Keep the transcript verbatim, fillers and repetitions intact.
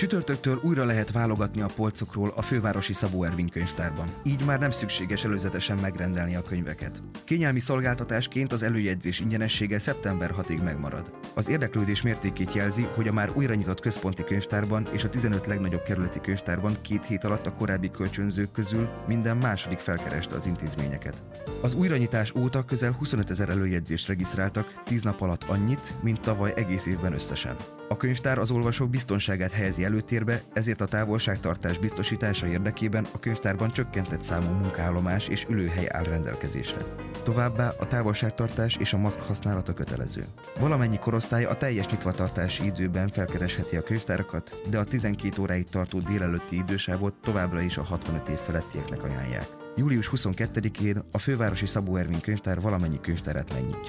Csütörtöktől újra lehet válogatni a polcokról a fővárosi Szabó Ervin könyvtárban. Így már nem szükséges előzetesen megrendelni a könyveket. Kényelmi szolgáltatásként az előjegyzés ingyenessége szeptember hatodikig megmarad. Az érdeklődés mértékét jelzi, hogy a már újra nyitott központi könyvtárban és a tizenöt legnagyobb kerületi könyvtárban két hét alatt a korábbi kölcsönzők közül minden második felkereste az intézményeket. Az újranyitás óta közel huszonötezer előjegyzést regisztráltak, tíz nap alatt annyit, mint tavaly egész évben összesen. A könyvtár az olvasók biztonságát helyezi előtérbe, ezért a távolságtartás biztosítása érdekében a könyvtárban csökkentett számú munkaállomás és ülőhely áll rendelkezésre. Továbbá a távolságtartás és a maszk használata kötelező. Valamennyi korosztály a teljes nyitvatartási időben felkeresheti a könyvtárakat, de a tizenkét óráig tartó délelőtti idősávot továbbra is a hatvanöt év felettieknek ajánlják. július huszonkettedikén a fővárosi Szabó Ervin könyvtár valamennyi könyvtárát megnyitja.